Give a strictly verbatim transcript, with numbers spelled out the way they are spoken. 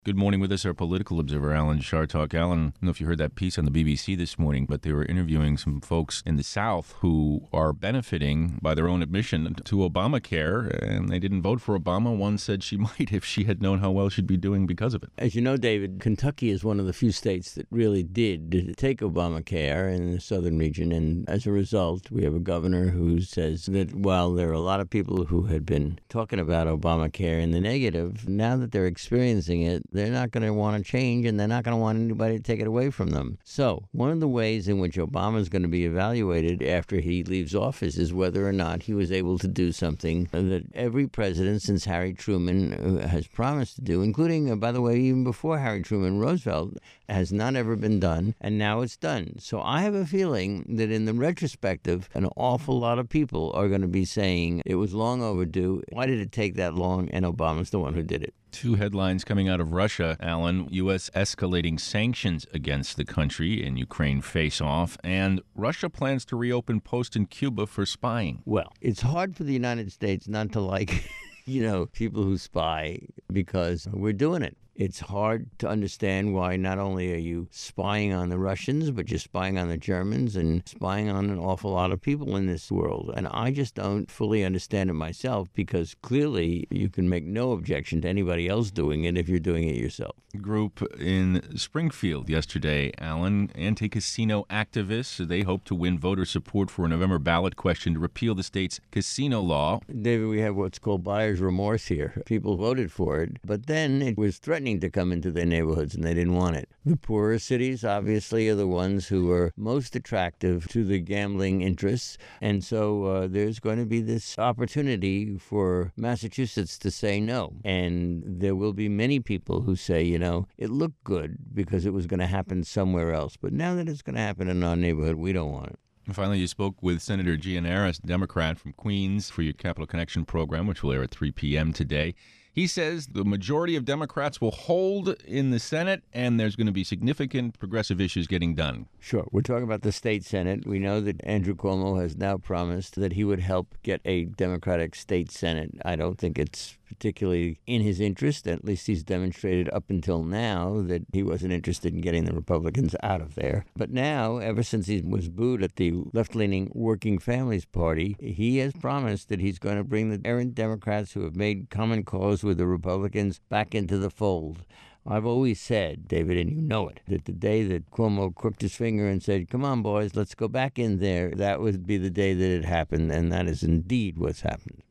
Good morning. With us, our political observer, Alan Chartock. Alan, I don't know if you heard that piece on the B B C this morning, but they were interviewing some folks in the South who are benefiting, by their own admission, to Obamacare, and they didn't vote for Obama. One said she might if she had known how well she'd be doing because of it. As you know, David, Kentucky is one of the few states that really did take Obamacare in the southern region, and as a result, we have a governor who says that while there are a lot of people who had been talking about Obamacare in the negative, now that they're experiencing it, they're not going to want to change, and they're not going to want anybody to take it away from them. So one of the ways in which Obama is going to be evaluated after he leaves office is whether or not he was able to do something that every president since Harry Truman has promised to do, including, uh, by the way, even before Harry Truman, Roosevelt, has not ever been done, and now it's done. So I have a feeling that in the retrospective, an awful lot of people are going to be saying it was long overdue. Why did it take that long? And Obama's the one who did it. Two headlines coming out of Russia, Alan. U S escalating sanctions against the country in Ukraine face off, and Russia plans to reopen post in Cuba for spying. Well, it's hard for the United States not to like, you know, people who spy because we're doing it. It's hard to understand why not only are you spying on the Russians, but you're spying on the Germans and spying on an awful lot of people in this world. And I just don't fully understand it myself, because clearly you can make no objection to anybody else doing it if you're doing it yourself. Group in Springfield yesterday, Alan, anti-casino activists. They hope to win voter support for a November ballot question to repeal the state's casino law. David, we have what's called buyer's remorse here. People voted for it, but then it was threatening to come into their neighborhoods, and they didn't want it. The poorer cities, obviously, are the ones who are most attractive to the gambling interests, and so uh, there's going to be this opportunity for Massachusetts to say no. And there will be many people who say, you know, it looked good because it was going to happen somewhere else, but now that it's going to happen in our neighborhood, we don't want it. And finally, you spoke with Senator Gianaris, Democrat from Queens, for your Capital Connection program, which will air at three p.m. today. He says the majority of Democrats will hold in the Senate, and there's going to be significant progressive issues getting done. Sure. We're talking about the state Senate. We know that Andrew Cuomo has now promised that he would help get a Democratic state Senate. I don't think it's particularly in his interest. At least he's demonstrated up until now that he wasn't interested in getting the Republicans out of there. But now, ever since he was booed at the left-leaning Working Families Party, he has promised that he's going to bring the errant Democrats who have made common cause with the Republicans back into the fold. I've always said, David, and you know it, that the day that Cuomo crooked his finger and said, come on, boys, let's go back in there, that would be the day that it happened, and that is indeed what's happened.